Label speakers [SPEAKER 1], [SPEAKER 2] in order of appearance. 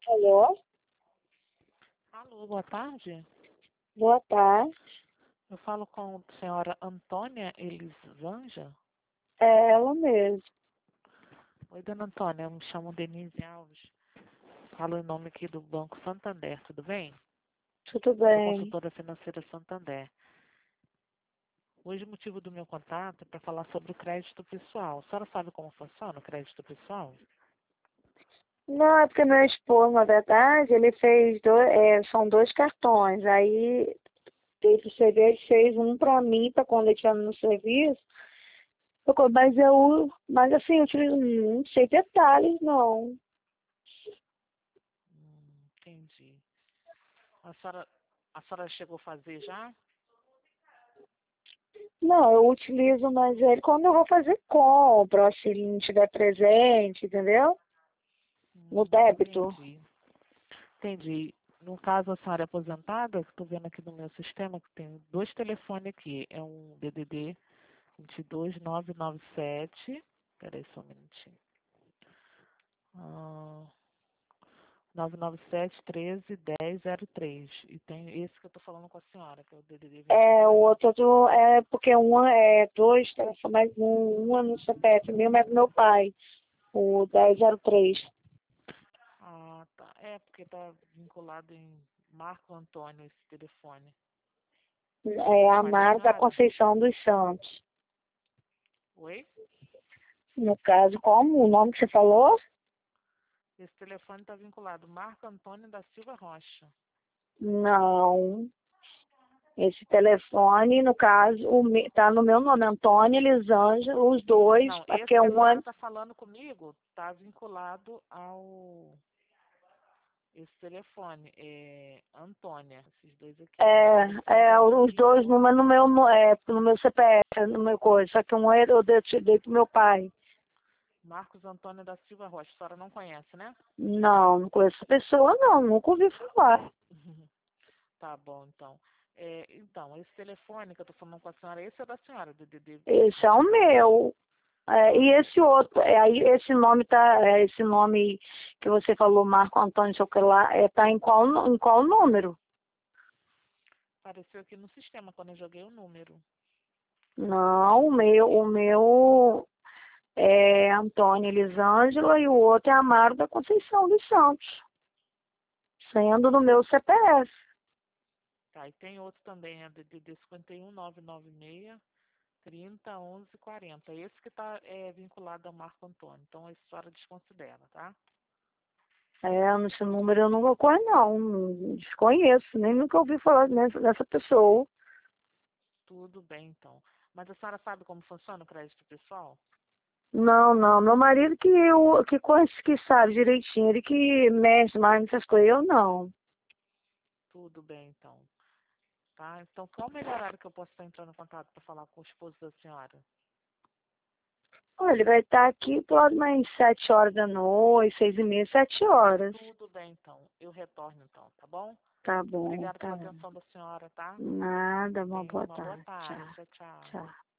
[SPEAKER 1] Alô?
[SPEAKER 2] Alô, boa tarde.
[SPEAKER 1] Boa tarde.
[SPEAKER 2] Eu falo com a senhora Antônia Elisângela.
[SPEAKER 1] É ela mesmo.
[SPEAKER 2] Oi, dona Antônia, eu me chamo Denise Alves. Falo em nome aqui do Banco Santander, tudo bem?
[SPEAKER 1] Tudo
[SPEAKER 2] Sou
[SPEAKER 1] bem?
[SPEAKER 2] consultora financeira Santander. Hoje o motivo do meu contato é para falar sobre o crédito pessoal. A senhora sabe como funciona o crédito pessoal?
[SPEAKER 1] Não, é porque meu esposo, na verdade, ele fez são dois cartões. Aí ele fez um para mim, para quando ele tinha no serviço. Mas assim, eu utilizo, não sei detalhes, não.
[SPEAKER 2] Entendi. A senhora, a senhora chegou a fazer já?
[SPEAKER 1] Não, eu utilizo mais ele quando eu vou fazer compra, ou se ele não tiver presente, entendeu? No débito.
[SPEAKER 2] Entendi. Entendi. No caso, a senhora é aposentada, estou vendo aqui no meu sistema que tem dois telefones aqui. É um DDD 22997. Espera aí só um minutinho. Ah, 997 13 1003. E tem esse que eu estou falando com a senhora, que é o DDD
[SPEAKER 1] O
[SPEAKER 2] 22.
[SPEAKER 1] outro é porque dois, mas um é no CPF meu, mas do meu pai, o 1003.
[SPEAKER 2] Ah, tá. É, porque está vinculado em Marco Antônio esse telefone.
[SPEAKER 1] É
[SPEAKER 2] É
[SPEAKER 1] a
[SPEAKER 2] mais da
[SPEAKER 1] Marta
[SPEAKER 2] senhora?
[SPEAKER 1] Conceição dos Santos.
[SPEAKER 2] Oi?
[SPEAKER 1] No caso, como o nome que você falou?
[SPEAKER 2] Esse telefone está vinculado Marco Antônio da Silva Rocha.
[SPEAKER 1] Não. Esse telefone, no caso, tá no meu nome, Antônia Elisângela, os dois,
[SPEAKER 2] Não, esse
[SPEAKER 1] porque
[SPEAKER 2] que a
[SPEAKER 1] um é.
[SPEAKER 2] senhora está falando comigo está vinculado ao esse telefone. É Antônia, esses dois aqui. Mas esse outro
[SPEAKER 1] Os
[SPEAKER 2] aqui é
[SPEAKER 1] dois
[SPEAKER 2] o
[SPEAKER 1] números no meu CPF, no meu coisa, só que um eu dei pro meu pai.
[SPEAKER 2] Marcos Antônio da Silva Rocha. A senhora não conhece, né?
[SPEAKER 1] Não conheço essa pessoa, não, nunca ouvi falar.
[SPEAKER 2] Tá bom, então. Então, esse telefone que eu estou falando com a senhora, esse é da senhora, do DD
[SPEAKER 1] Esse é o
[SPEAKER 2] 22.
[SPEAKER 1] meu.
[SPEAKER 2] Ah,
[SPEAKER 1] E esse
[SPEAKER 2] esse.
[SPEAKER 1] outro, aí esse nome que você falou, Marco Antônio, sei o que lá, tá em qual número?
[SPEAKER 2] Apareceu aqui no sistema quando eu joguei o número.
[SPEAKER 1] Não, o meu é Antônio Elisângela e o outro é Amaro da Conceição dos Santos, sendo no meu CPF.
[SPEAKER 2] Tá, e tem outro também, é DDD 51996 30 11 40. Esse que está vinculado ao Marco Antônio. Então, a senhora desconsidera, tá?
[SPEAKER 1] Nesse número eu não recordo, não, desconheço, nem nunca ouvi falar nessa pessoa.
[SPEAKER 2] Tudo bem, então. Mas a senhora sabe como funciona o crédito pessoal?
[SPEAKER 1] Não, não. Meu marido que sabe direitinho, ele que mexe mais nessas coisas, eu não.
[SPEAKER 2] Tudo bem, então. Tá? Então, qual o melhor horário que eu posso estar entrando em contato para falar com o esposo da senhora?
[SPEAKER 1] Olha, ele vai estar aqui por volta mais 7 horas da noite, 6h30, 7 horas.
[SPEAKER 2] Tudo bem, então. Eu retorno, então, tá bom?
[SPEAKER 1] Tá bom,
[SPEAKER 2] Obrigada
[SPEAKER 1] tá
[SPEAKER 2] pela
[SPEAKER 1] bom.
[SPEAKER 2] atenção da senhora, tá?
[SPEAKER 1] Nada, uma
[SPEAKER 2] Tenha
[SPEAKER 1] boa
[SPEAKER 2] uma boa
[SPEAKER 1] tarde.
[SPEAKER 2] tarde.
[SPEAKER 1] Tchau,
[SPEAKER 2] Tchau, tchau.
[SPEAKER 1] tchau.